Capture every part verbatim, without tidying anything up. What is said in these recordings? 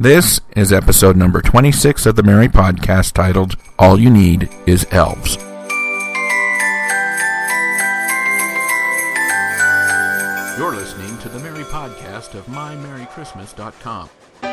This is episode number twenty-six of the Merry Podcast, titled All You Need Is Elves. You're listening to the Merry Podcast of my merry christmas dot com.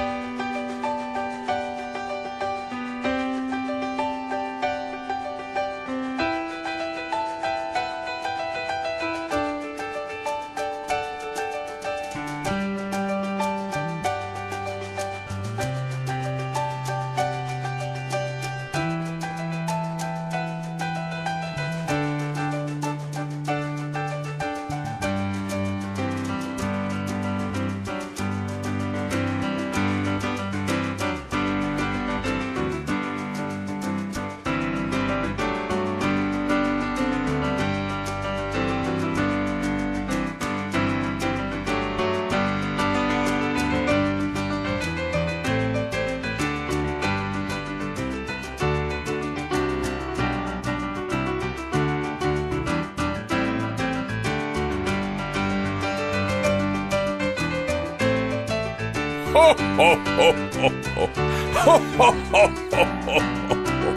Ho, ho, ho, ho, ho. Ho, ho, ho, ho, ho, ho.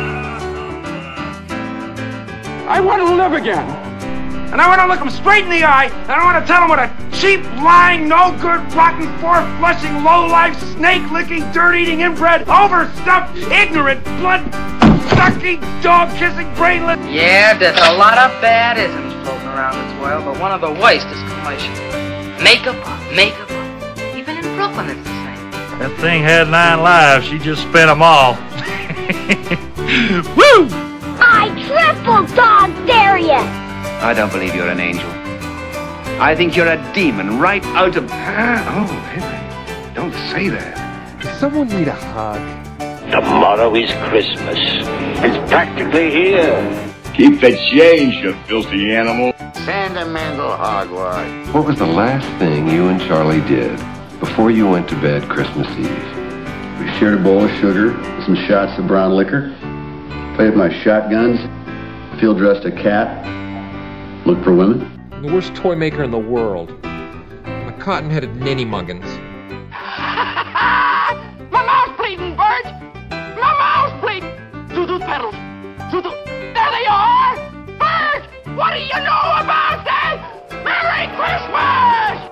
I want to live again. And I want to look him straight in the eye, and I want to tell him what a cheap, lying, no-good, rotten, four-flushing, low-life, snake-licking, dirt-eating, inbred, overstuffed, ignorant, blood-sucking, dog-kissing, brainless... Yeah, there's a lot of bad isms floating around this world, but one of the worst is commercial. Makeup, makeup. Even in Brooklyn, it's the same. That thing had nine lives. She just spent them all. Woo! I triple dog dare you! I don't believe you're an angel. I think you're a demon right out of... Oh, Henry, don't say that. Does someone need a hug? Tomorrow is Christmas. It's practically here. Keep the change, you filthy animal. Sentimental hogwash. What was the last thing you and Charlie did before you went to bed Christmas Eve? We shared a bowl of sugar, some shots of brown liquor, played with my shotguns, field dressed a cat, looked for women. I'm the worst toy maker in the world. I'm a cotton-headed ninny-muggins. My mouth's bleeding, Bert! My mouth's bleeding! Doo-doo pedals! Doo-doo... There they are! Bert! What do you know about that? Merry Christmas!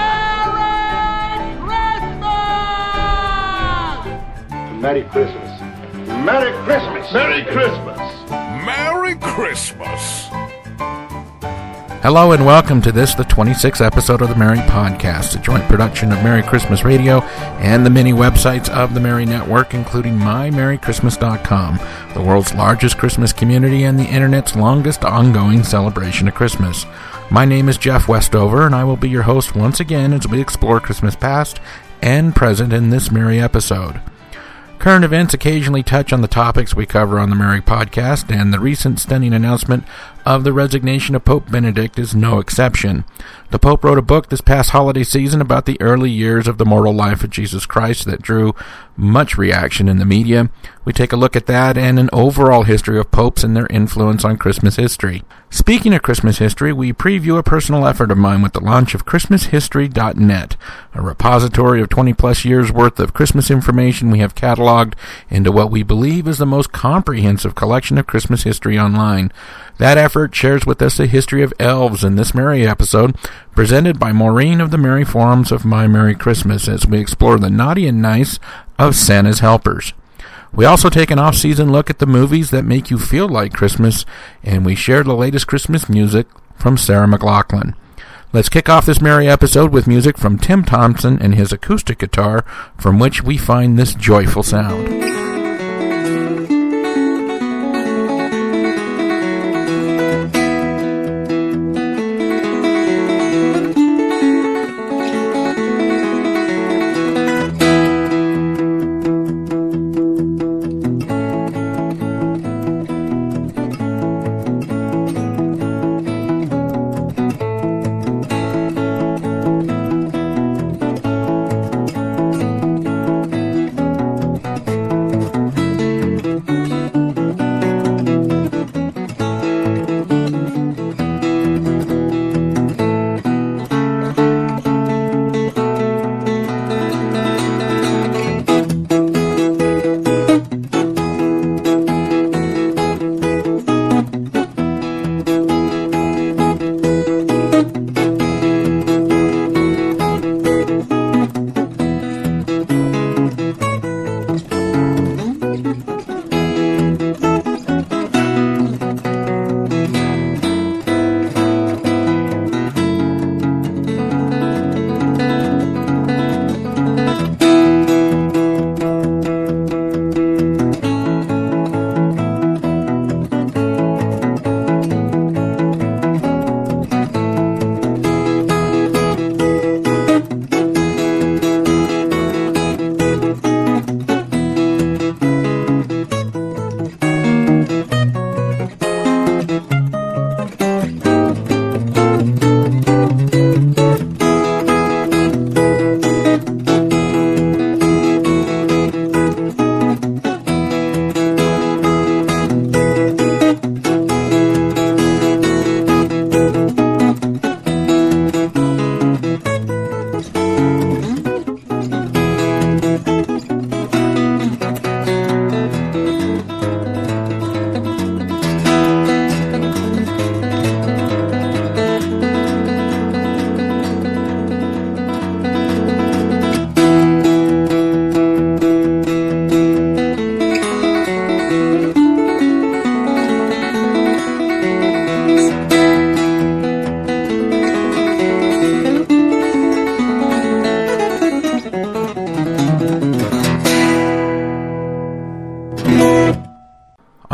Merry Christmas! Merry Christmas! Merry Christmas! Merry Christmas! Hello and welcome to this, the twenty-sixth episode of the Merry Podcast, a joint production of Merry Christmas Radio and the many websites of the Merry Network, including my merry christmas dot com, the world's largest Christmas community and the internet's longest ongoing celebration of Christmas. My name is Jeff Westover, and I will be your host once again as we explore Christmas past and present in this Merry episode. Current events occasionally touch on the topics we cover on the Merry Podcast, and the recent stunning announcement of the resignation of Pope Benedict is no exception. The Pope wrote a book this past holiday season about the early years of the mortal life of Jesus Christ that drew much reaction in the media. We take a look at that and an overall history of popes and their influence on Christmas history. Speaking of Christmas history, we preview a personal effort of mine with the launch of Christmas History dot net, a repository of twenty plus years worth of Christmas information we have cataloged into what we believe is the most comprehensive collection of Christmas history online. That effort shares with us the history of elves in this Merry episode, presented by Maureen of the Merry Forums of My Merry Christmas, as we explore the naughty and nice of Santa's helpers. We also take an off-season look at the movies that make you feel like Christmas, and we share the latest Christmas music from Sarah McLachlan. Let's kick off this Merry episode with music from Tim Thompson and his acoustic guitar, from which we find this joyful sound.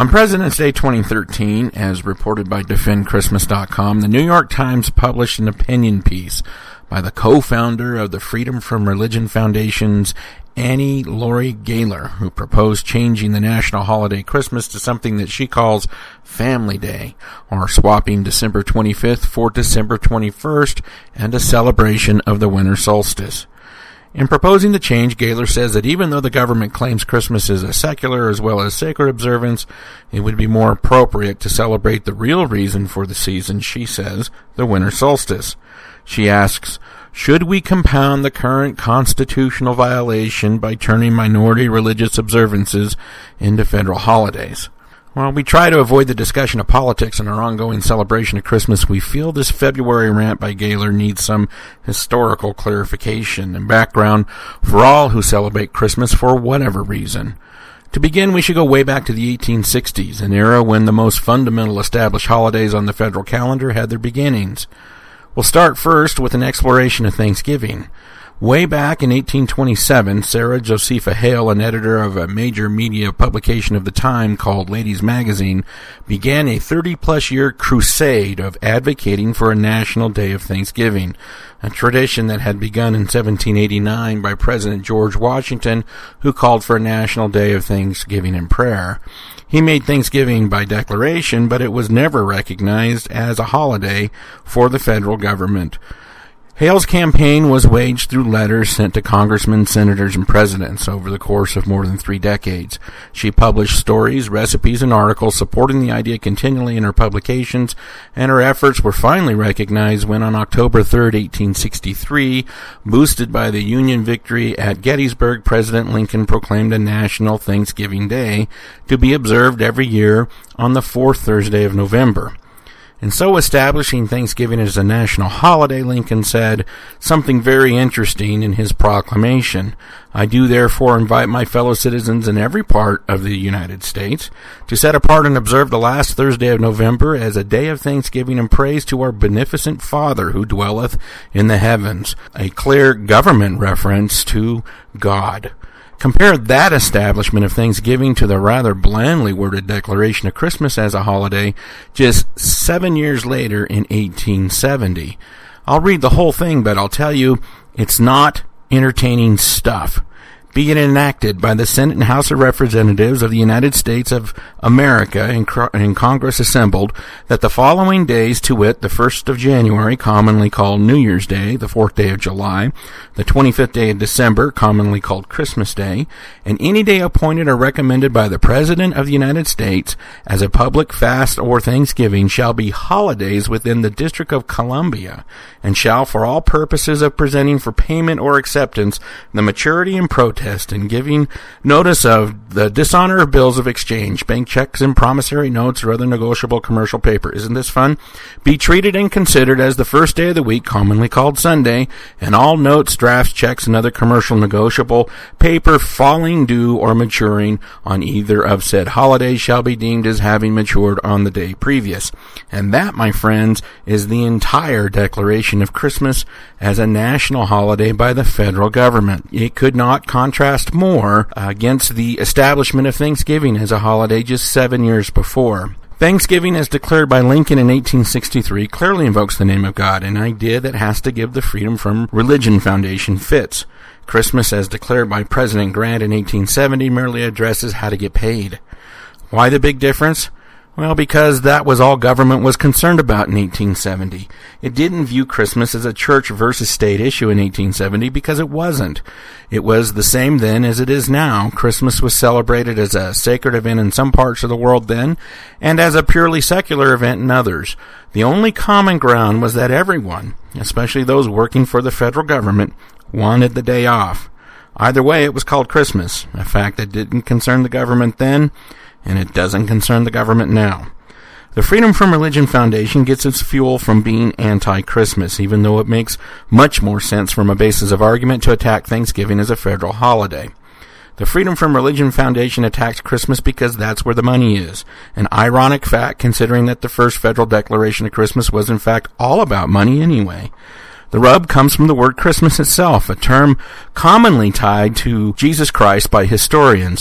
On President's Day twenty thirteen, as reported by Defend Christmas dot com, the New York Times published an opinion piece by the co-founder of the Freedom from Religion Foundation's Annie Laurie Gaylor, who proposed changing the national holiday Christmas to something that she calls Family Day, or swapping December twenty-fifth for December twenty-first and a celebration of the winter solstice. In proposing the change, Gaylor says that even though the government claims Christmas is a secular as well as sacred observance, it would be more appropriate to celebrate the real reason for the season, she says, the winter solstice. She asks, should we compound the current constitutional violation by turning minority religious observances into federal holidays? While we try to avoid the discussion of politics in our ongoing celebration of Christmas, we feel this February rant by Gaylor needs some historical clarification and background for all who celebrate Christmas for whatever reason. To begin, we should go way back to the eighteen sixties, an era when the most fundamental established holidays on the federal calendar had their beginnings. We'll start first with an exploration of Thanksgiving. Way back in eighteen twenty-seven, Sarah Josepha Hale, an editor of a major media publication of the time called Ladies Magazine, began a thirty-plus year crusade of advocating for a national day of Thanksgiving, a tradition that had begun in seventeen eighty-nine by President George Washington, who called for a national day of Thanksgiving and prayer. He made Thanksgiving by declaration, but it was never recognized as a holiday for the federal government. Hale's campaign was waged through letters sent to congressmen, senators, and presidents over the course of more than three decades. She published stories, recipes, and articles supporting the idea continually in her publications, and her efforts were finally recognized when on October third, eighteen sixty-three, boosted by the Union victory at Gettysburg, President Lincoln proclaimed a National Thanksgiving Day to be observed every year on the fourth Thursday of November. In so establishing Thanksgiving as a national holiday, Lincoln said something very interesting in his proclamation. I do therefore invite my fellow citizens in every part of the United States to set apart and observe the last Thursday of November as a day of thanksgiving and praise to our beneficent Father who dwelleth in the heavens, a clear government reference to God. Compare that establishment of Thanksgiving to the rather blandly worded declaration of Christmas as a holiday just seven years later in eighteen seventy. I'll read the whole thing, but I'll tell you, it's not entertaining stuff. Be it enacted by the Senate and House of Representatives of the United States of America in, in Congress assembled, that the following days, to wit, the first of January, commonly called New Year's Day, the fourth day of July, the twenty-fifth day of December, commonly called Christmas Day, and any day appointed or recommended by the President of the United States as a public fast or Thanksgiving shall be holidays within the District of Columbia, and shall, for all purposes of presenting for payment or acceptance the maturity and protest and giving notice of the dishonor of bills of exchange, bank checks and promissory notes or other negotiable commercial paper. Isn't this fun? Be treated and considered as the first day of the week, commonly called Sunday, and all notes, drafts, checks, and other commercial negotiable paper falling due or maturing on either of said holidays shall be deemed as having matured on the day previous. And that, my friends, is the entire declaration of Christmas as a national holiday by the federal government. It could not contrast more against the establishment of Thanksgiving as a holiday just seven years before. Thanksgiving, as declared by Lincoln in eighteen sixty-three, clearly invokes the name of God, an idea that has to give the Freedom from Religion Foundation fits. Christmas, as declared by President Grant in eighteen seventy, merely addresses how to get paid. Why the big difference? Well, because that was all government was concerned about in eighteen seventy. It didn't view Christmas as a church versus state issue in eighteen seventy because it wasn't. It was the same then as it is now. Christmas was celebrated as a sacred event in some parts of the world then, and as a purely secular event in others. The only common ground was that everyone, especially those working for the federal government, wanted the day off. Either way, it was called Christmas, a fact that didn't concern the government then, and it doesn't concern the government now. The Freedom from Religion Foundation gets its fuel from being anti-Christmas, even though it makes much more sense from a basis of argument to attack Thanksgiving as a federal holiday. The Freedom from Religion Foundation attacks Christmas because that's where the money is. An ironic fact, considering that the first federal declaration of Christmas was in fact all about money anyway. The rub comes from the word Christmas itself, a term commonly tied to Jesus Christ by historians.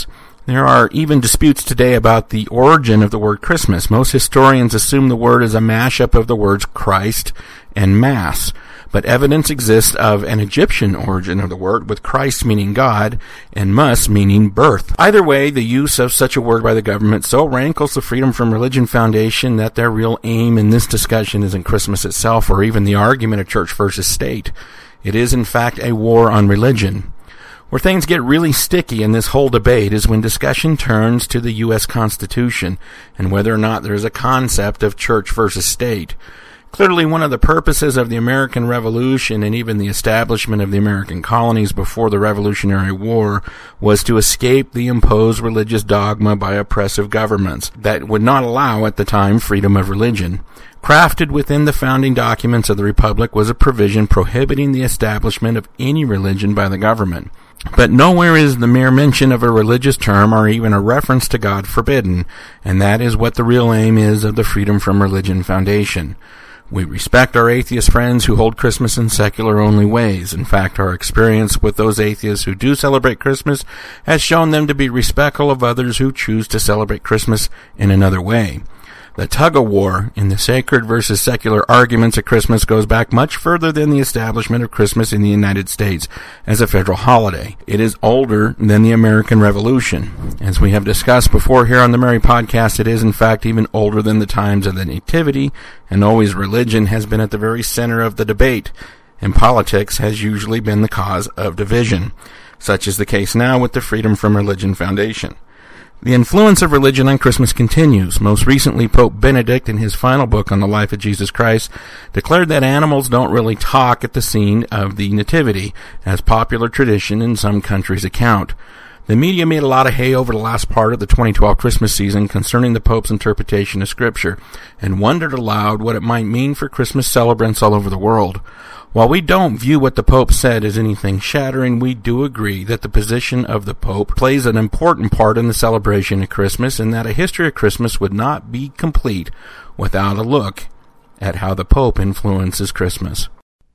There are even disputes today about the origin of the word Christmas. Most historians assume the word is a mashup of the words Christ and Mass, but evidence exists of an Egyptian origin of the word, with Christ meaning God and Mus meaning birth. Either way, the use of such a word by the government so rankles the Freedom from Religion Foundation that their real aim in this discussion isn't Christmas itself or even the argument of church versus state. It is, in fact, a war on religion. Where things get really sticky in this whole debate is when discussion turns to the U S Constitution and whether or not there is a concept of church versus state. Clearly, one of the purposes of the American Revolution and even the establishment of the American colonies before the Revolutionary War was to escape the imposed religious dogma by oppressive governments that would not allow, at the time, freedom of religion. Crafted within the founding documents of the Republic was a provision prohibiting the establishment of any religion by the government. But nowhere is the mere mention of a religious term or even a reference to God forbidden, and that is what the real aim is of the Freedom from Religion Foundation. We respect our atheist friends who hold Christmas in secular-only ways. In fact, our experience with those atheists who do celebrate Christmas has shown them to be respectful of others who choose to celebrate Christmas in another way. The tug-of-war in the sacred versus secular arguments of Christmas goes back much further than the establishment of Christmas in the United States as a federal holiday. It is older than the American Revolution. As we have discussed before here on the Mary Podcast, it is in fact even older than the times of the Nativity, and always religion has been at the very center of the debate, and politics has usually been the cause of division. Such is the case now with the Freedom from Religion Foundation. The influence of religion on Christmas continues. Most recently, Pope Benedict, in his final book on the life of Jesus Christ, declared that animals don't really talk at the scene of the Nativity, as popular tradition in some countries account. The media made a lot of hay over the last part of the twenty twelve Christmas season concerning the Pope's interpretation of Scripture, and wondered aloud what it might mean for Christmas celebrants all over the world. While we don't view what the Pope said as anything shattering, we do agree that the position of the Pope plays an important part in the celebration of Christmas, and that a history of Christmas would not be complete without a look at how the Pope influences Christmas.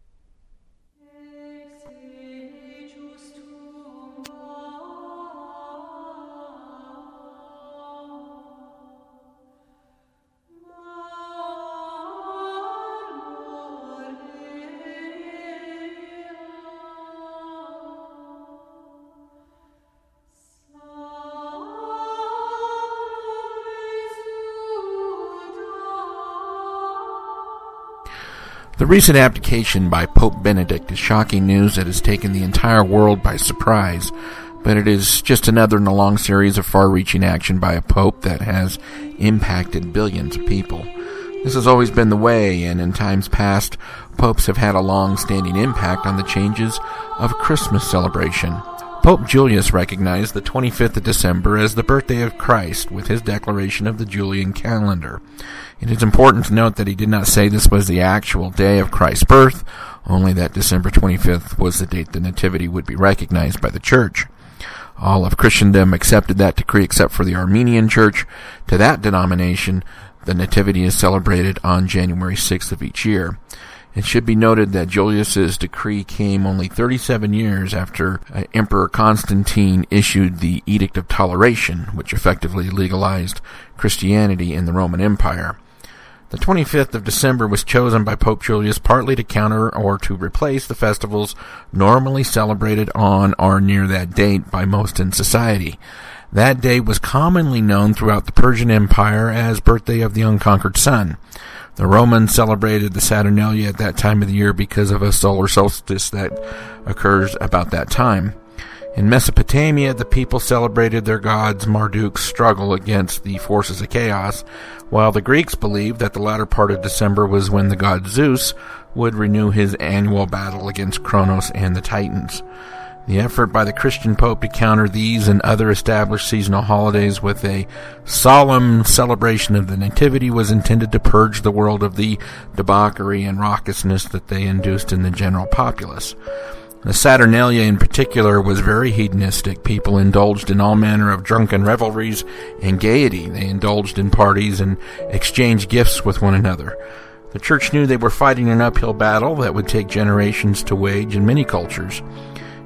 The recent abdication by Pope Benedict is shocking news that has taken the entire world by surprise, but it is just another in a long series of far-reaching action by a pope that has impacted billions of people. This has always been the way, and in times past, popes have had a long-standing impact on the changes of Christmas celebration. Pope Julius recognized the twenty-fifth of December as the birthday of Christ with his declaration of the Julian calendar. It is important to note that he did not say this was the actual day of Christ's birth, only that December twenty-fifth was the date the Nativity would be recognized by the Church. All of Christendom accepted that decree except for the Armenian Church. To that denomination, the Nativity is celebrated on January sixth of each year. It should be noted that Julius's decree came only thirty-seven years after uh, Emperor Constantine issued the Edict of Toleration, which effectively legalized Christianity in the Roman Empire. The twenty-fifth of December was chosen by Pope Julius partly to counter or to replace the festivals normally celebrated on or near that date by most in society. That day was commonly known throughout the Persian Empire as Birthday of the Unconquered Sun. The Romans celebrated the Saturnalia at that time of the year because of a solar solstice that occurs about that time. In Mesopotamia, the people celebrated their gods Marduk's struggle against the forces of chaos, while the Greeks believed that the latter part of December was when the god Zeus would renew his annual battle against Kronos and the Titans. The effort by the Christian Pope to counter these and other established seasonal holidays with a solemn celebration of the Nativity was intended to purge the world of the debauchery and raucousness that they induced in the general populace. The Saturnalia in particular was very hedonistic. People indulged in all manner of drunken revelries and gaiety. They indulged in parties and exchanged gifts with one another. The Church knew they were fighting an uphill battle that would take generations to wage in many cultures.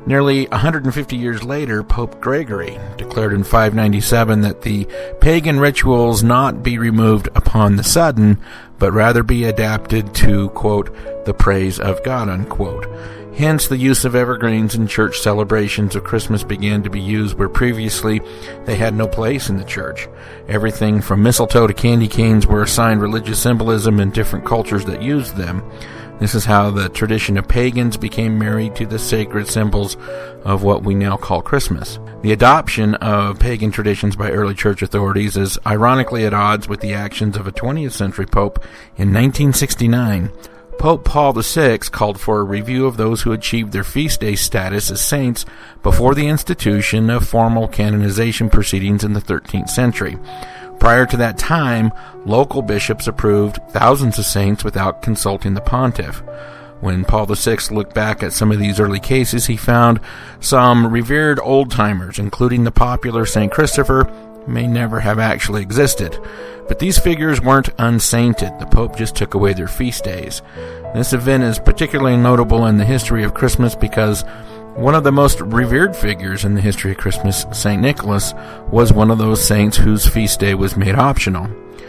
Nearly one hundred fifty years later, Pope Gregory declared in five ninety-seven that the pagan rituals not be removed upon the sudden, but rather be adapted to, quote, the praise of God, unquote. Hence, the use of evergreens in church celebrations of Christmas began to be used where previously they had no place in the church. Everything from mistletoe to candy canes were assigned religious symbolism in different cultures that used them. This is how the tradition of pagans became married to the sacred symbols of what we now call Christmas. The adoption of pagan traditions by early church authorities is ironically at odds with the actions of a twentieth century pope in nineteen sixty-nine. Pope Paul the Sixth called for a review of those who achieved their feast day status as saints before the institution of formal canonization proceedings in the thirteenth century. Prior to that time, local bishops approved thousands of saints without consulting the pontiff. When Paul the Sixth looked back at some of these early cases, he found some revered old-timers, including the popular Saint Christopher, may never have actually existed. But these figures weren't unsainted. The Pope just took away their feast days. This event is particularly notable in the history of Christmas because one of the most revered figures in the history of Christmas, Saint Nicholas, was one of those saints whose feast day was made optional.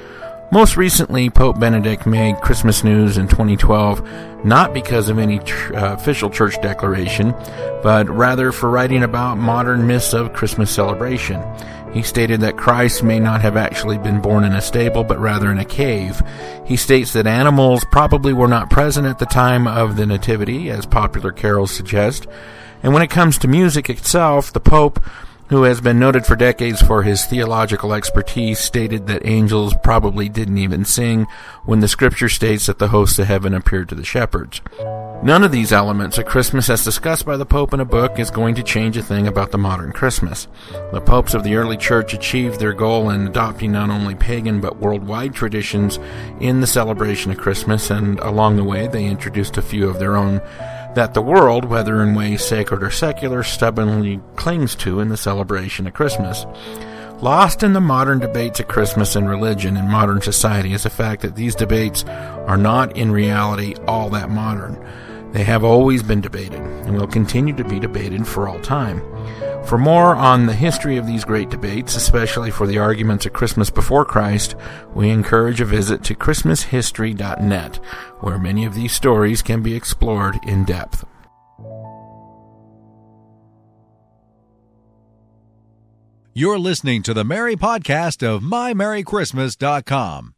Most recently, Pope Benedict made Christmas news in twenty twelve, not because of any tr- uh, official church declaration, but rather for writing about modern myths of Christmas celebration. He stated that Christ may not have actually been born in a stable, but rather in a cave. He states that animals probably were not present at the time of the Nativity, as popular carols suggest. And when it comes to music itself, the Pope, who has been noted for decades for his theological expertise, stated that angels probably didn't even sing when the scripture states that the hosts of heaven appeared to the shepherds. None of these elements of Christmas, as discussed by the Pope in a book, is going to change a thing about the modern Christmas. The popes of the early church achieved their goal in adopting not only pagan but worldwide traditions in the celebration of Christmas, and along the way they introduced a few of their own that the world, whether in ways sacred or secular, stubbornly clings to in the celebration of Christmas. Lost in the modern debates of Christmas and religion in modern society is the fact that these debates are not in reality all that modern. They have always been debated and will continue to be debated for all time. For more on the history of these great debates, especially for the arguments of Christmas before Christ, we encourage a visit to Christmas history dot net, where many of these stories can be explored in depth. You're listening to the Merry Podcast of my merry christmas dot com.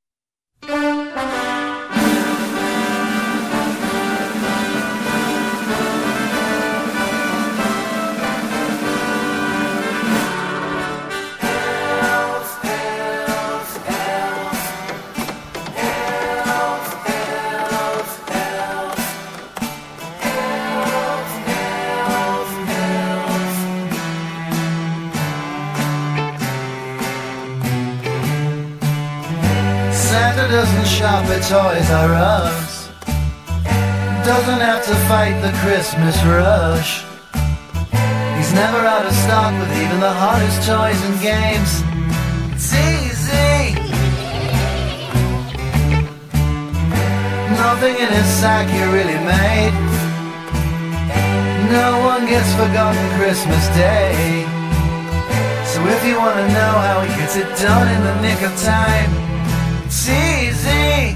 Doesn't shop at Toys R Us, doesn't have to fight the Christmas rush. He's never out of stock with even the hottest toys and games. It's easy. Nothing in his sack he really made. No one gets forgotten Christmas Day. So if you want to know how he gets it done in the nick of time, it's easy.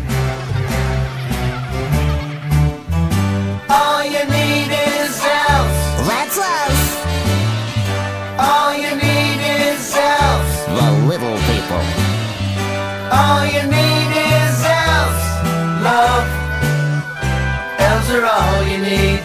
All you need is elves. That's us. All you need is elves. The little people. All you need is elves. Love. Elves are all you need.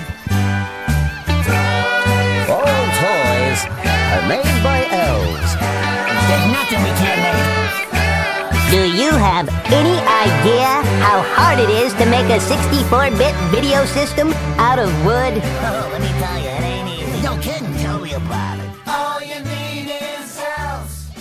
All toys are made by elves. There's nothing we can't make. Do you have any idea how hard it is to make a sixty-four bit video system out of wood? Oh, let me tell you, it ain't easy. No kidding, tell me about it. All you need is elves.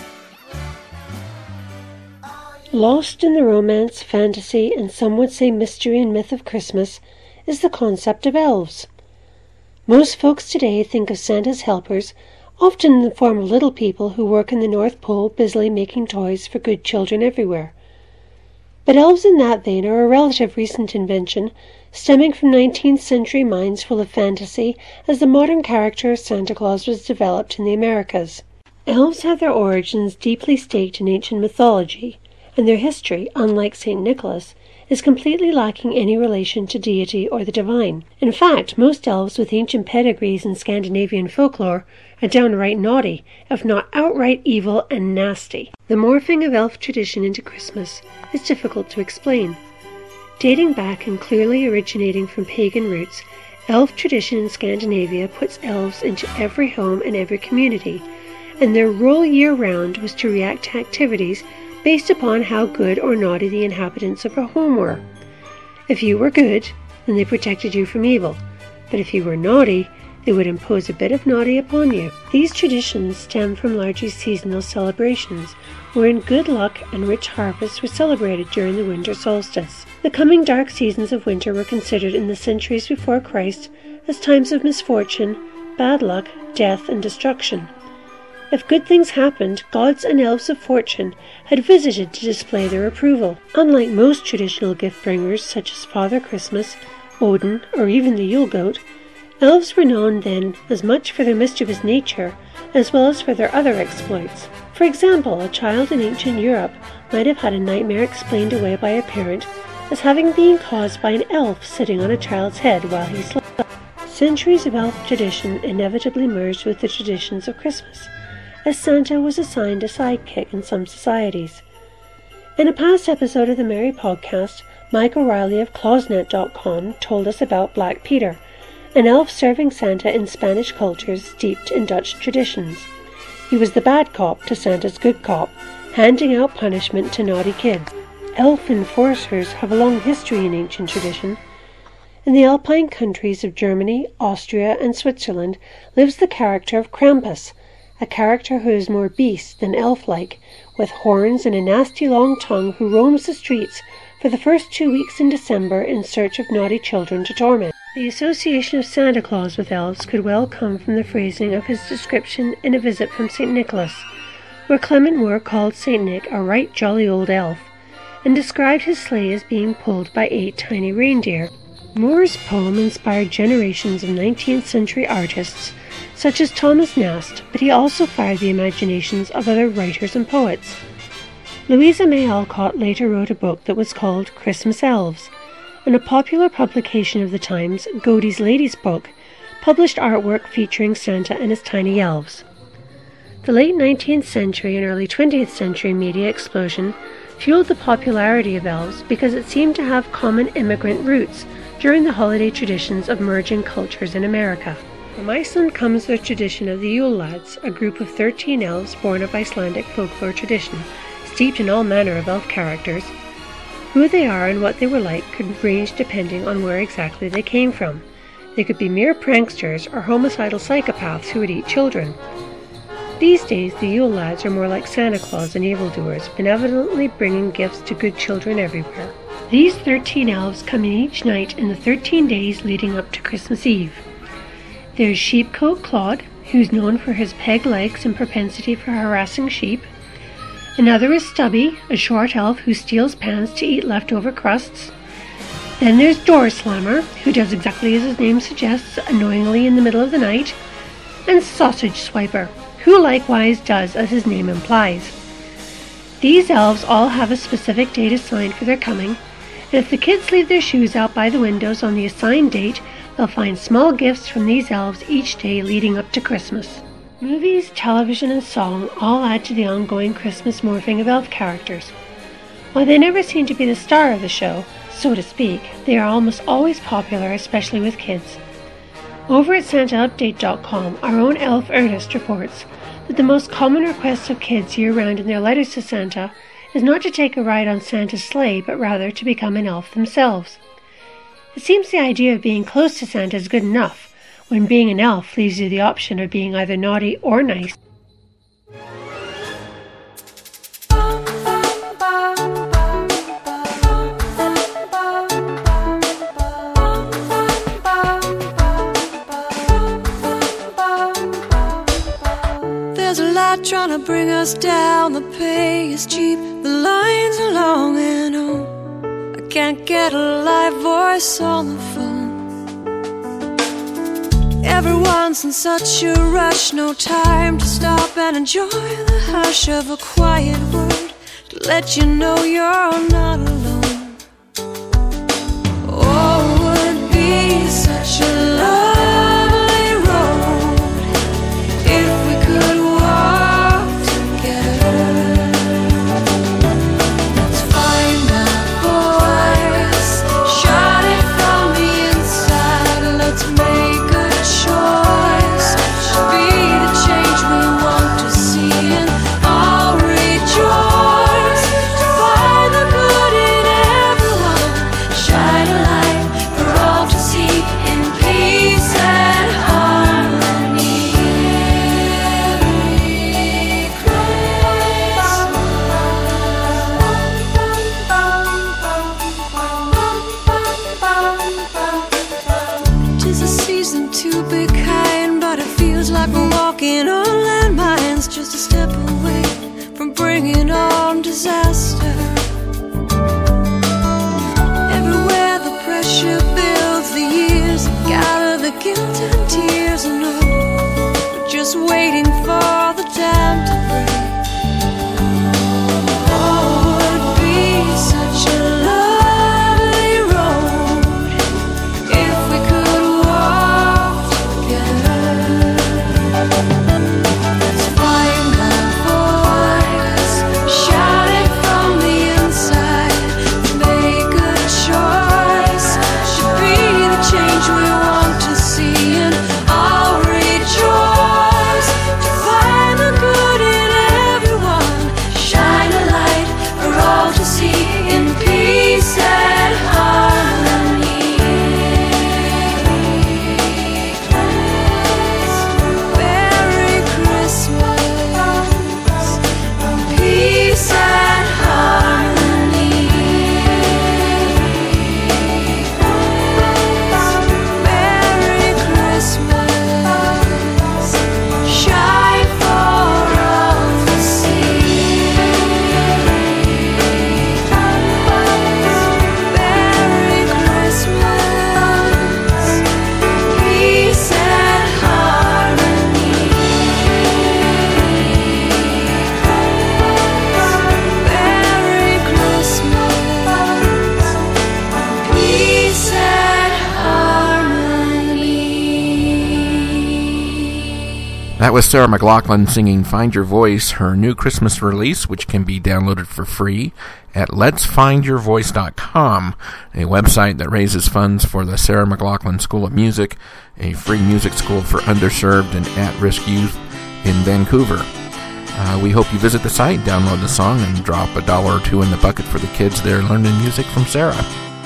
Lost in the romance, fantasy, and some would say mystery and myth of Christmas is the concept of elves. Most folks today think of Santa's helpers, often in the form of little people who work in the North Pole busily making toys for good children everywhere. But elves in that vein are a relative recent invention stemming from nineteenth century minds full of fantasy as the modern character of Santa Claus was developed in the Americas. Elves have their origins deeply staked in ancient mythology, and their history, unlike Saint Nicholas, is completely lacking any relation to deity or the divine. In fact, most elves with ancient pedigrees in Scandinavian folklore are downright naughty, if not outright evil and nasty. The morphing of elf tradition into Christmas is difficult to explain. Dating back and clearly originating from pagan roots, elf tradition in Scandinavia puts elves into every home and every community, and their role year-round was to react to activities based upon how good or naughty the inhabitants of a home were. If you were good, then they protected you from evil, but if you were naughty, they would impose a bit of naughty upon you. These traditions stem from largely seasonal celebrations, wherein good luck and rich harvests were celebrated during the winter solstice. The coming dark seasons of winter were considered in the centuries before Christ as times of misfortune, bad luck, death, and destruction. If good things happened, gods and elves of fortune had visited to display their approval. Unlike most traditional gift-bringers such as Father Christmas, Odin, or even the Yule Goat, elves were known then as much for their mischievous nature as well as for their other exploits. For example, a child in ancient Europe might have had a nightmare explained away by a parent as having been caused by an elf sitting on a child's head while he slept. Centuries of elf tradition inevitably merged with the traditions of Christmas, as Santa was assigned a sidekick in some societies. In a past episode of the Merry Podcast, Mike O'Reilly of Clausnet dot com told us about Black Peter, an elf serving Santa in Spanish cultures steeped in Dutch traditions. He was the bad cop to Santa's good cop, handing out punishment to naughty kids. Elf enforcers have a long history in ancient tradition. In the Alpine countries of Germany, Austria, and Switzerland lives the character of Krampus, a character who is more beast than elf-like, with horns and a nasty long tongue, who roams the streets for the first two weeks in December in search of naughty children to torment. The association of Santa Claus with elves could well come from the phrasing of his description in A Visit from Saint Nicholas, where Clement Moore called Saint Nick a right jolly old elf, and described his sleigh as being pulled by eight tiny reindeer. Moore's poem inspired generations of nineteenth century artists, such as Thomas Nast, but he also fired the imaginations of other writers and poets. Louisa May Alcott later wrote a book that was called Christmas Elves, and a popular publication of the times, Godey's Lady's Book, published artwork featuring Santa and his tiny elves. The late nineteenth century and early twentieth century media explosion fueled the popularity of elves because it seemed to have common immigrant roots during the holiday traditions of merging cultures in America. From Iceland comes the tradition of the Yule Lads, a group of thirteen elves born of Icelandic folklore tradition, steeped in all manner of elf characters. Who they are and what they were like could range depending on where exactly they came from. They could be mere pranksters or homicidal psychopaths who would eat children. These days, the Yule Lads are more like Santa Claus and evildoers, benevolently bringing gifts to good children everywhere. These thirteen elves come in each night in the thirteen days leading up to Christmas Eve. There's Sheepcoat Claude, who's known for his peg legs and propensity for harassing sheep. Another is Stubby, a short elf who steals pans to eat leftover crusts. Then there's Door Slammer, who does exactly as his name suggests, annoyingly in the middle of the night. And Sausage Swiper, who likewise does as his name implies. These elves all have a specific date assigned for their coming, and if the kids leave their shoes out by the windows on the assigned date, they'll find small gifts from these elves each day leading up to Christmas. Movies, television, and song all add to the ongoing Christmas morphing of elf characters. While they never seem to be the star of the show, so to speak, they are almost always popular, especially with kids. Over at Santa Update dot com, our own elf Ernest reports that the most common requests of kids year-round in their letters to Santa is not to take a ride on Santa's sleigh, but rather to become an elf themselves. It seems the idea of being close to Santa is good enough, when being an elf leaves you the option of being either naughty or nice. There's a lot trying to bring us down, the pay is cheap, the lines are long and oh, can't get a live voice on the phone. Everyone's in such a rush, no time to stop and enjoy the hush of a quiet word to let you know you're not alone. Oh, it would be such a lovely road if we could walk together. Let's find our voice, shout it from the inside. Let's make a choice, be the change we want to see, and I'll rejoice to find the good in everyone. Shine a light for all to see in peace and harmony. Tis a season to be kind, but it feels like we're walking on landmines, just a step away from bringing on disaster. Everywhere the pressure builds, the years gather the guilt and tears, and oh, we're just waiting for the dam to break. Oh, it would be such a lovely road if we could walk together. Let's find our voice, shout it from the inside, make a choice to be the change we want to see, and I'll rejoice to find the good in everyone. Shine a light for all to see in peace and harmony. Merry Christmas, peace and harmony. Merry Christmas, shine for all to see. Merry Christmas, peace and harmony. Merry Christmas, peace and harmony. That was Sarah McLachlan singing Find Your Voice, her new Christmas release, which can be downloaded for free at lets find your voice dot com, a website that raises funds for the Sarah McLachlan School of Music, a free music school for underserved and at-risk youth in Vancouver. Uh, we hope you visit the site, download the song, and drop a dollar or two in the bucket for the kids there learning music from Sarah.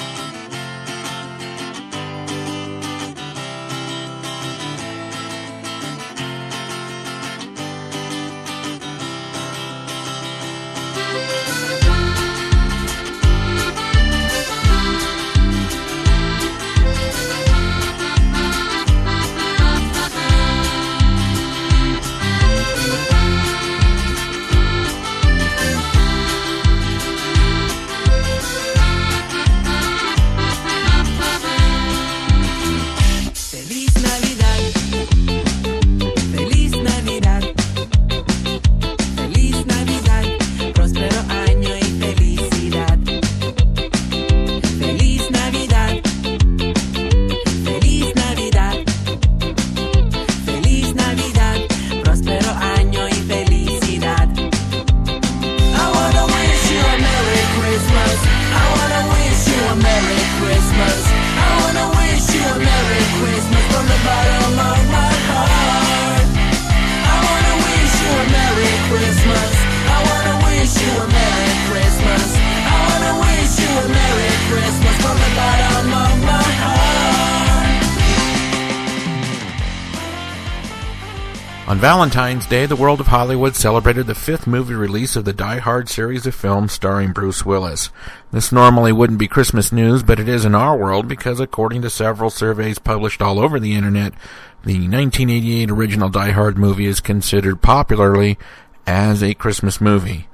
On Valentine's Day, the world of Hollywood celebrated the fifth movie release of the Die Hard series of films starring Bruce Willis. This normally wouldn't be Christmas news, but it is in our world because, according to several surveys published all over the internet, the nineteen eighty-eight original Die Hard movie is considered popularly as a Christmas movie.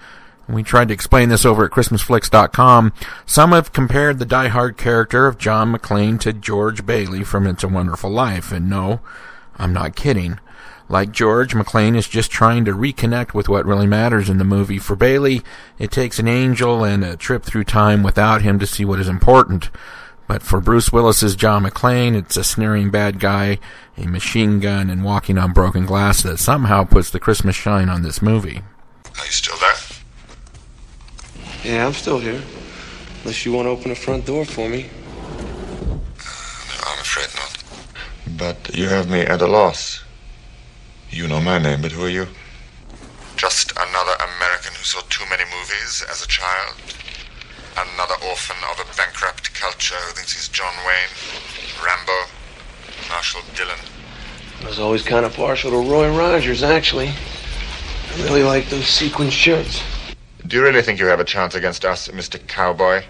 We tried to explain this over at Christmas Flicks dot com. Some have compared the Die Hard character of John McClane to George Bailey from It's a Wonderful Life, and no, I'm not kidding. Like George, McClane is just trying to reconnect with what really matters in the movie. For Bailey, it takes an angel and a trip through time without him to see what is important. But for Bruce Willis's John McClane, it's a sneering bad guy, a machine gun, and walking on broken glass that somehow puts the Christmas shine on this movie. Are you still there? Yeah, I'm still here. Unless you want to open the front door for me. Uh, I'm afraid not. But you have me at a loss. You know my name, but who are you? Just another American who saw too many movies as a child. Another orphan of a bankrupt culture who thinks he's John Wayne, Rambo, Marshall Dillon. I was always kind of partial to Roy Rogers, actually. I really like those sequin shirts. Do you really think you have a chance against us, Mister Cowboy?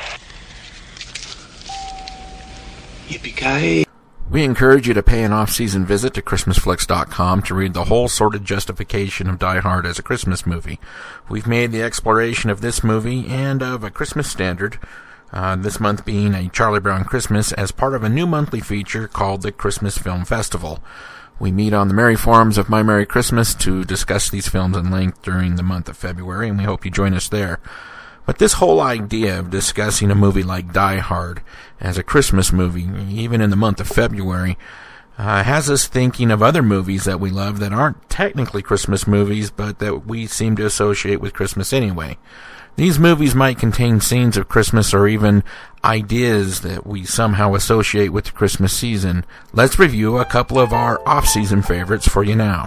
Yippee-ki-yay. We encourage you to pay an off-season visit to Christmas Flicks dot com to read the whole sordid justification of Die Hard as a Christmas movie. We've made the exploration of this movie and of A Christmas Standard, uh, this month being A Charlie Brown Christmas, as part of a new monthly feature called the Christmas Film Festival. We meet on the Merry Forums of My Merry Christmas to discuss these films in length during the month of February, and we hope you join us there. But this whole idea of discussing a movie like Die Hard as a Christmas movie, even in the month of February, uh, has us thinking of other movies that we love that aren't technically Christmas movies, but that we seem to associate with Christmas anyway. These movies might contain scenes of Christmas or even ideas that we somehow associate with the Christmas season. Let's review a couple of our off-season favorites for you now.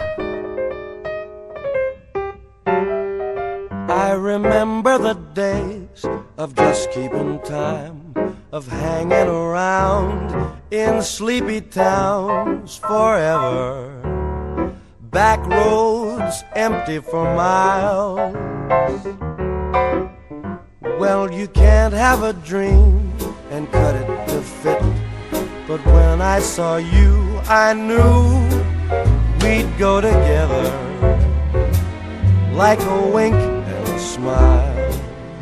I remember the days of just keeping time, of hanging around in sleepy towns forever. Back roads empty for miles. Well, you can't have a dream and cut it to fit. But when I saw you, I knew we'd go together like a wink and a smile.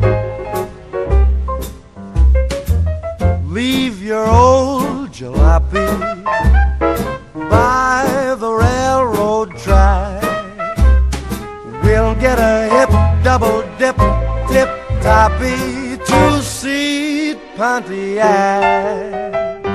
Leave your old jalopy by the railroad track. We'll get a hip double dip tip toppy two-seat Pontiac,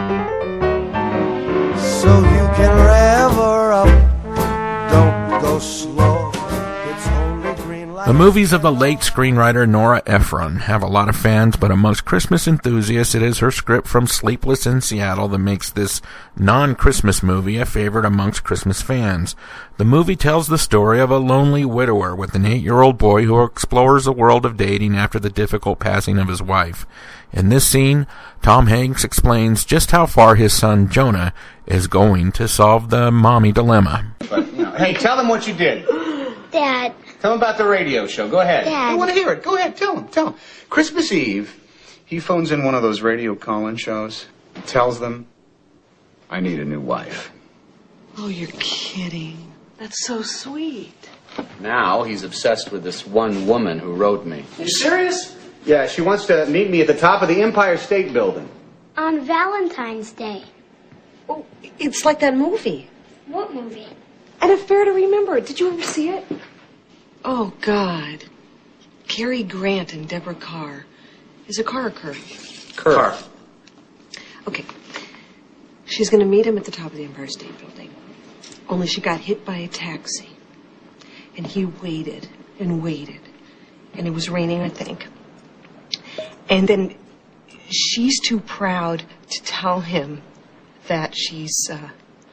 so you can rev her up. Don't go slow. It's only green light. The movies of the late screenwriter Nora Ephron have a lot of fans, but amongst Christmas enthusiasts, it is her script from Sleepless in Seattle that makes this non-Christmas movie a favorite amongst Christmas fans. The movie tells the story of a lonely widower with an eight-year-old boy who explores the world of dating after the difficult passing of his wife. In this scene, Tom Hanks explains just how far his son Jonah is going to solve the mommy dilemma. But, you know, hey, tell them what you did. Dad. Tell them about the radio show. Go ahead. Dad. I want to hear it. Go ahead. Tell them. Tell them. Christmas Eve, he phones in one of those radio call-in shows, tells them, I need a new wife. Oh, you're kidding. That's so sweet. Now he's obsessed with this one woman who wrote me. You serious? Yeah, she wants to meet me at the top of the Empire State Building. On Valentine's Day. Oh, it's like that movie. What movie? An Affair to Remember. Did you ever see it? Oh, God. Cary Grant and Deborah Carr. Is it Carr or Kerr? Kerr. Carr. Okay. She's going to meet him at the top of the Empire State Building. Only she got hit by a taxi. And he waited and waited. And it was raining, I think. And then she's too proud to tell him that she's uh,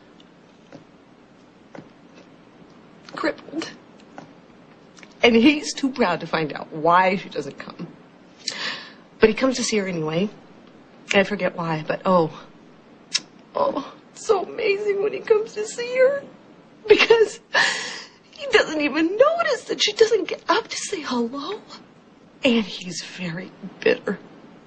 crippled. And he's too proud to find out why she doesn't come. But he comes to see her anyway. I forget why, but oh, oh, it's so amazing when he comes to see her. Because he doesn't even notice that she doesn't get up to say hello. And he's very bitter.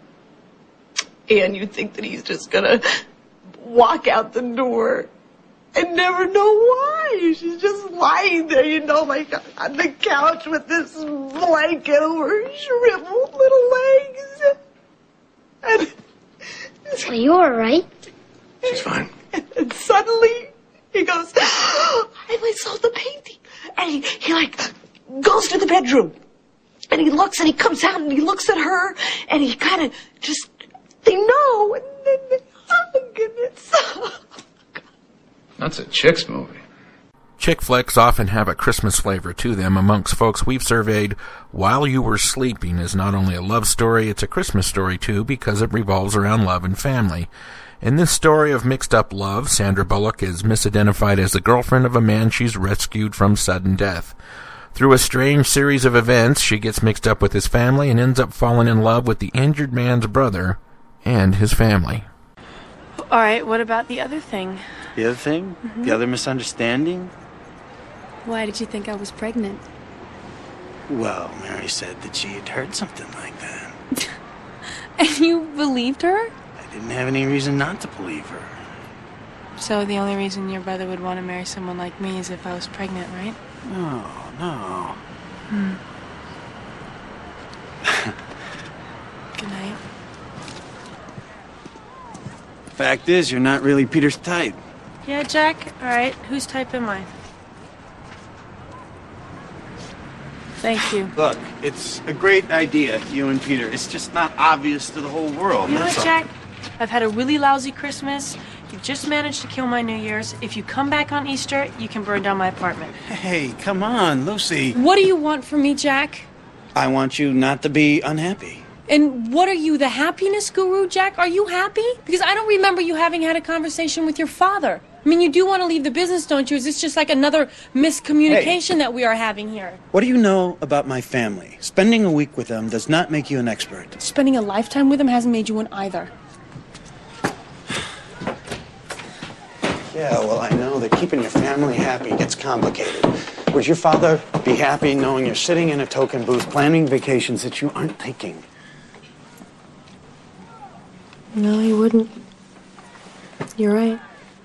And you think that he's just gonna walk out the door. I never know why. She's just lying there, you know, like on the couch with this blanket over her shriveled little legs. And Well, you all right? She's fine. And, and suddenly he goes, I saw the painting. And he, he like goes to the bedroom. And he looks and he comes out and he looks at her and he kind of just, they know. And then they hug and it's so... That's a chick's movie. Chick flicks often have a Christmas flavor to them. Amongst folks we've surveyed, While You Were Sleeping is not only a love story, it's a Christmas story too, because it revolves around love and family. In this story of mixed-up love, Sandra Bullock is misidentified as the girlfriend of a man she's rescued from sudden death. Through a strange series of events, she gets mixed up with his family and ends up falling in love with the injured man's brother and his family. All right, what about the other thing? The other thing? Mm-hmm. The other misunderstanding? Why did you think I was pregnant? Well, Mary said that she had heard something like that. And you believed her? I didn't have any reason not to believe her. So the only reason your brother would want to marry someone like me is if I was pregnant, right? No, no. Hmm. Good night. Fact is, you're not really Peter's type. Yeah, Jack? All right, whose type am I? Thank you. Look, it's a great idea, you and Peter. It's just not obvious to the whole world. You know that's what, all. Jack? I've had a really lousy Christmas. You've just managed to kill my New Year's. If you come back on Easter, you can burn down my apartment. Hey, come on, Lucy. What do you want from me, Jack? I want you not to be unhappy. And what are you, the happiness guru, Jack? Are you happy? Because I don't remember you having had a conversation with your father. I mean, you do want to leave the business, don't you? Is this just like another miscommunication Hey. that we are having here? What do you know about my family? Spending a week with them does not make you an expert. Spending a lifetime with him hasn't made you one either. Yeah, well, I know that keeping your family happy gets complicated. Would your father be happy knowing you're sitting in a token booth planning vacations that you aren't taking? No, he wouldn't. You're right.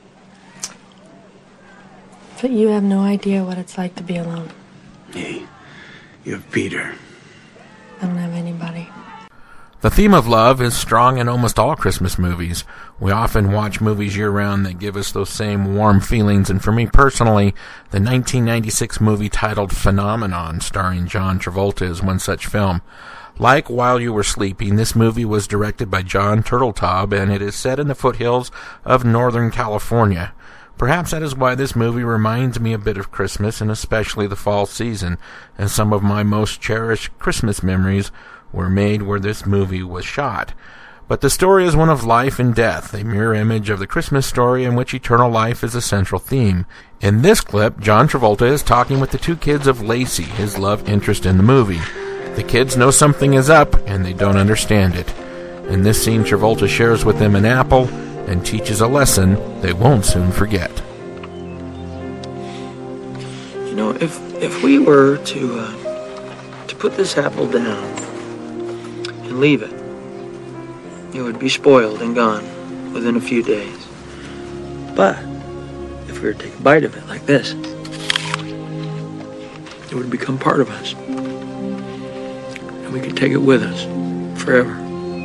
But you have no idea what it's like to be alone. Hey, you have Peter. I don't have anybody. The theme of love is strong in almost all Christmas movies. We often watch movies year-round that give us those same warm feelings, and for me personally, the nineteen ninety-six movie titled Phenomenon, starring John Travolta, is one such film. Like While You Were Sleeping, this movie was directed by John Turteltaub, and it is set in the foothills of Northern California. Perhaps that is why this movie reminds me a bit of Christmas, and especially the fall season, and some of my most cherished Christmas memories were made where this movie was shot. But the story is one of life and death, a mirror image of the Christmas story in which eternal life is a central theme. In this clip, John Travolta is talking with the two kids of Lacey, his love interest in the movie. The kids know something is up, and they don't understand it. In this scene, Travolta shares with them an apple and teaches a lesson they won't soon forget. You know, if if we were to uh, to put this apple down and leave it, it would be spoiled and gone within a few days. But if we were to take a bite of it like this, it would become part of us. And we could take it with us forever.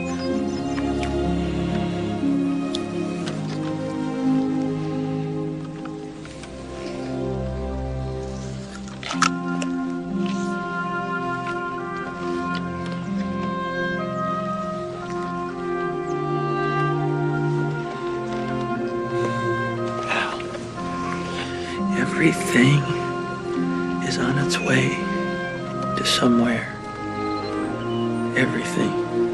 Everything is on its way to somewhere. Everything.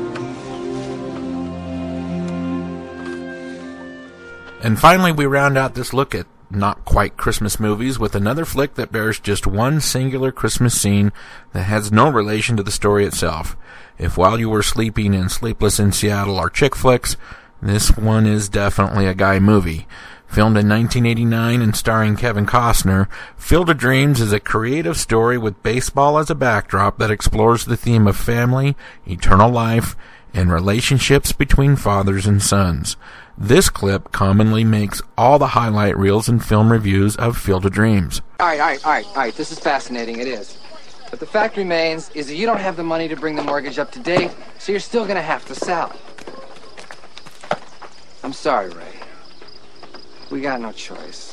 And finally, we round out this look at not quite Christmas movies with another flick that bears just one singular Christmas scene that has no relation to the story itself. If While You Were Sleeping and Sleepless in Seattle are chick flicks, this one is definitely a guy movie. Filmed in nineteen eighty-nine and starring Kevin Costner, Field of Dreams is a creative story with baseball as a backdrop that explores the theme of family, eternal life, and relationships between fathers and sons. This clip commonly makes all the highlight reels and film reviews of Field of Dreams. All right, all right, all right, all right. This is fascinating. It is. But the fact remains is that you don't have the money to bring the mortgage up to date, so you're still going to have to sell. I'm sorry, Ray. We got no choice.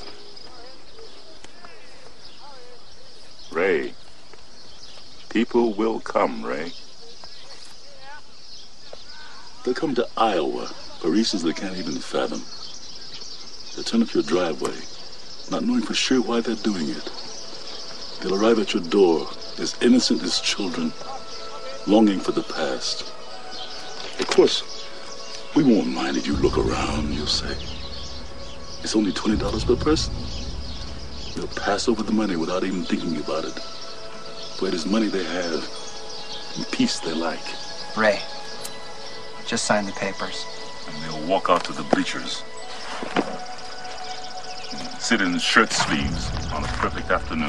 Ray, people will come, Ray. They'll come to Iowa for reasons they can't even fathom. They'll turn up your driveway, not knowing for sure why they're doing it. They'll arrive at your door as innocent as children, longing for the past. Of course, we won't mind if you look around, you'll say. It's only twenty dollars per person. They'll pass over the money without even thinking about it. For it is money they have and peace they like. Ray, just sign the papers. And they'll walk out to the bleachers. And sit in shirt sleeves on a perfect afternoon.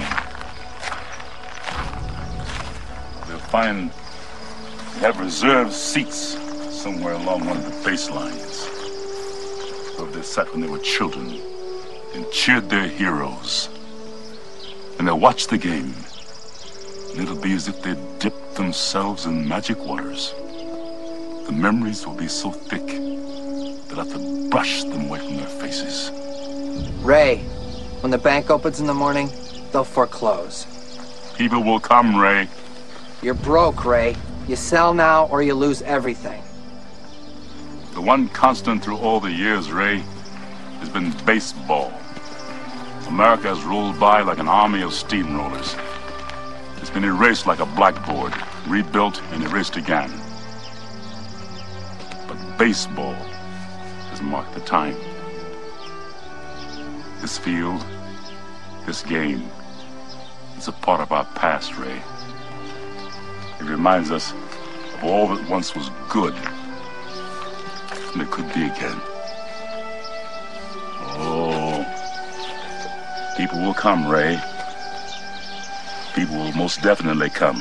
They'll find they have reserved seats somewhere along one of the baselines. Where they sat when they were children and cheered their heroes. And they'll watch the game. And it'll be as if they'd dipped themselves in magic waters. The memories will be so thick they'll have to brush them away from their faces. Ray, when the bank opens in the morning, they'll foreclose. People will come, Ray. You're broke, Ray. You sell now or you lose everything. The one constant through all the years, Ray, has been baseball. America has rolled by like an army of steamrollers. It's been erased like a blackboard, rebuilt and erased again. But baseball has marked the time. This field, this game, is a part of our past, Ray. It reminds us of all that once was good, and it could be again. Oh, people will come, Ray. People will most definitely come.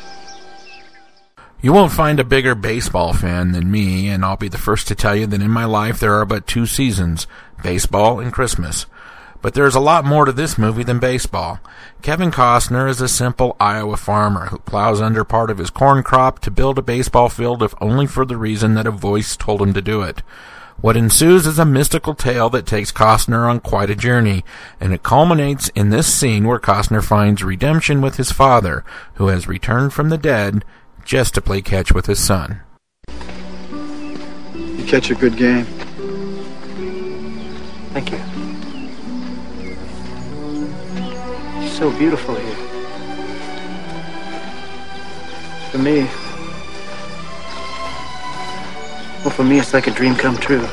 You won't find a bigger baseball fan than me, and I'll be the first to tell you that in my life there are but two seasons, baseball and Christmas. But there's a lot more to this movie than baseball. Kevin Costner is a simple Iowa farmer who plows under part of his corn crop to build a baseball field if only for the reason that a voice told him to do it. What ensues is a mystical tale that takes Costner on quite a journey, and it culminates in this scene where Costner finds redemption with his father, who has returned from the dead just to play catch with his son. You catch a good game. Thank you. It's so beautiful here. For me, well, for me, it's like a dream come true.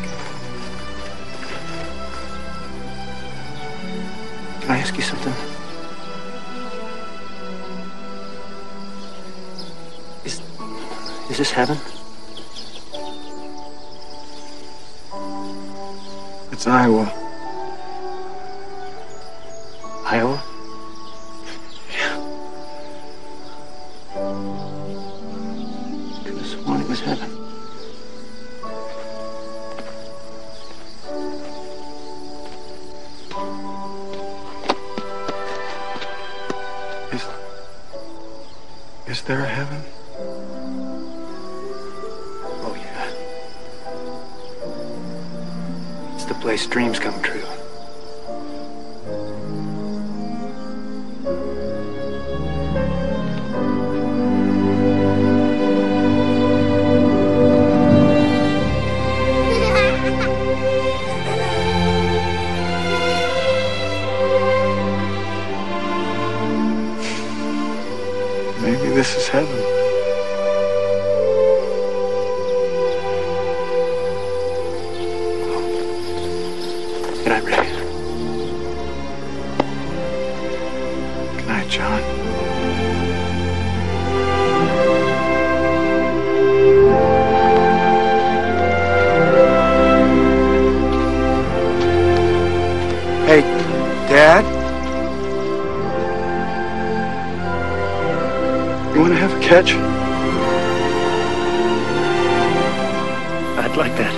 Can I ask you something? Is, is this heaven? It's Iowa. Iowa? Yeah. Could have sworn it was heaven. Is, is there a heaven? Oh, yeah. It's the place dreams come true. Maybe this is heaven. Good night, Ray. Good night, John. Hey, Dad? You want to have a catch? look like that.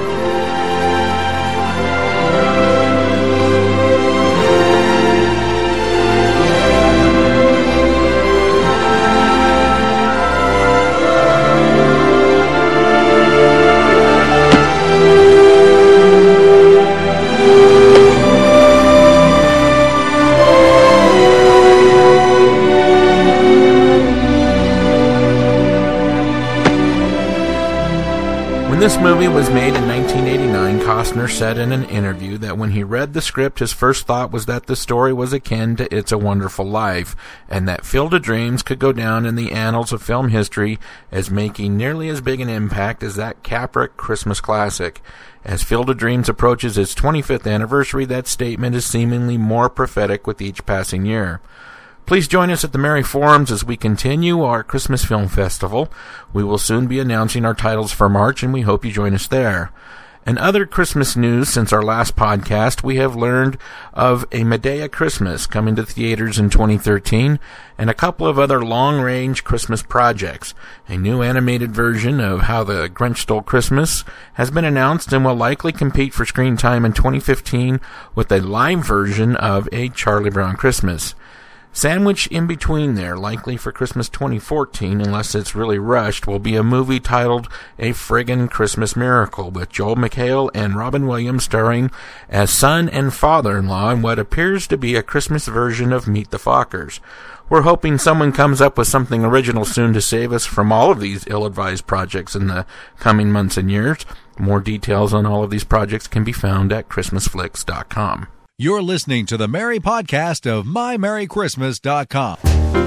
When this movie was made in nineteen eighty-nine, Costner said in an interview that when he read the script, his first thought was that the story was akin to It's a Wonderful Life, and that Field of Dreams could go down in the annals of film history as making nearly as big an impact as that Capric Christmas classic. As Field of Dreams approaches its twenty-fifth anniversary, that statement is seemingly more prophetic with each passing year. Please join us at the Merry Forums as we continue our Christmas Film Festival. We will soon be announcing our titles for March, and we hope you join us there. In other Christmas news since our last podcast, we have learned of A Medea Christmas coming to theaters in twenty thirteen, and a couple of other long-range Christmas projects. A new animated version of How the Grinch Stole Christmas has been announced and will likely compete for screen time in twenty fifteen with a live version of A Charlie Brown Christmas. Sandwiched in between there, likely for Christmas twenty fourteen, unless it's really rushed, will be a movie titled A Friggin' Christmas Miracle, with Joel McHale and Robin Williams starring as son and father-in-law in what appears to be a Christmas version of Meet the Fockers. We're hoping someone comes up with something original soon to save us from all of these ill-advised projects in the coming months and years. More details on all of these projects can be found at Christmas Flicks dot com. You're listening to the Merry Podcast of My Merry Christmas dot com.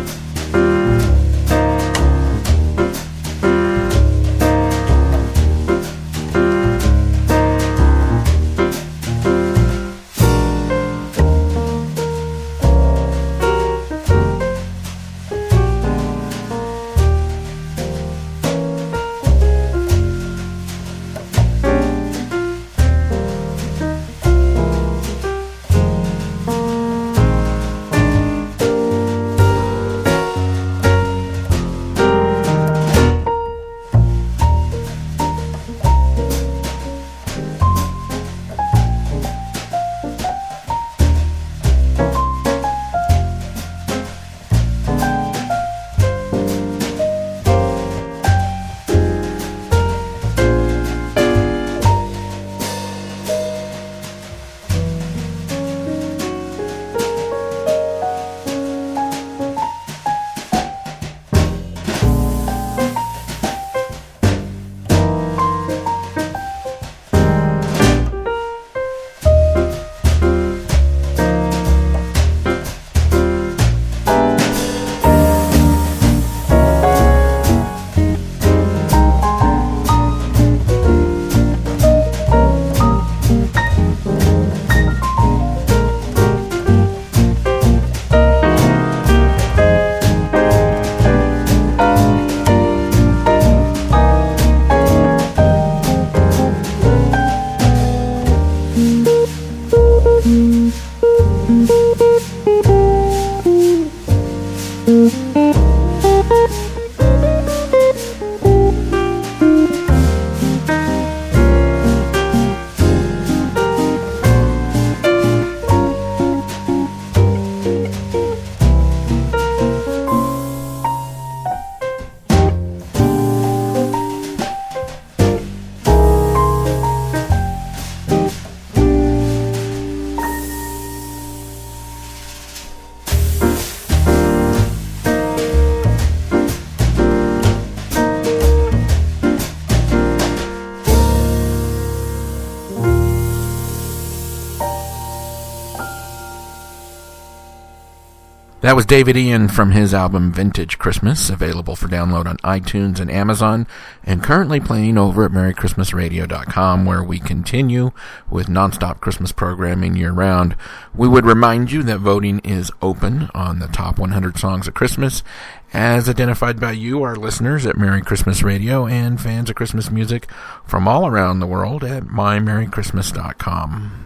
That was David Ian from his album Vintage Christmas, available for download on iTunes and Amazon, and currently playing over at Merry Christmas Radio dot com, where we continue with nonstop Christmas programming year-round. We would remind you that voting is open on the top one hundred songs of Christmas, as identified by you, our listeners at Merry Christmas Radio, and fans of Christmas music from all around the world at My Merry Christmas dot com.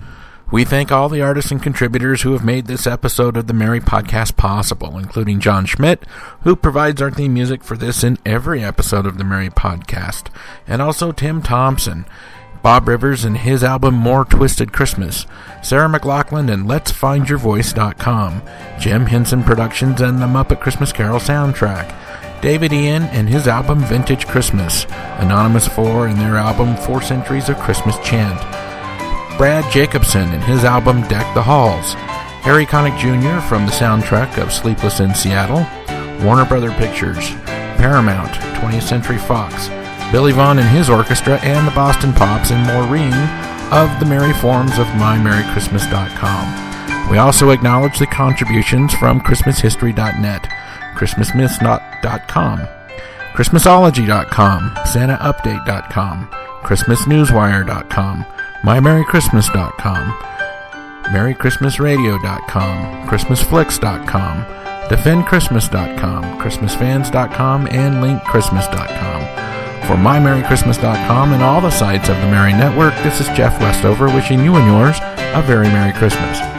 We thank all the artists and contributors who have made this episode of the Merry Podcast possible, including John Schmidt, who provides our theme music for this and every episode of the Merry Podcast, and also Tim Thompson, Bob Rivers and his album More Twisted Christmas, Sarah McLachlan and Let's Find Your Voice dot com, Jim Henson Productions and the Muppet Christmas Carol soundtrack, David Ian and his album Vintage Christmas, Anonymous four and their album Four Centuries of Christmas Chant, Brad Jacobson and his album Deck the Halls, Harry Connick Junior from the soundtrack of Sleepless in Seattle, Warner Brother Pictures, Paramount, twentieth Century Fox, Billy Vaughn and his orchestra, and the Boston Pops and Maureen of the Merry Forms of my merry christmas dot com. We also acknowledge the contributions from christmas history dot net, christmas myths dot com, christmasology dot com, santa update dot com, christmas newswire dot com, my merry christmas dot com, merry christmas radio dot com, christmas flicks dot com, defend christmas dot com, christmas fans dot com, and link christmas dot com. For my merry christmas dot com and all the sites of the Merry Network, this is Jeff Westover wishing you and yours a very Merry Christmas.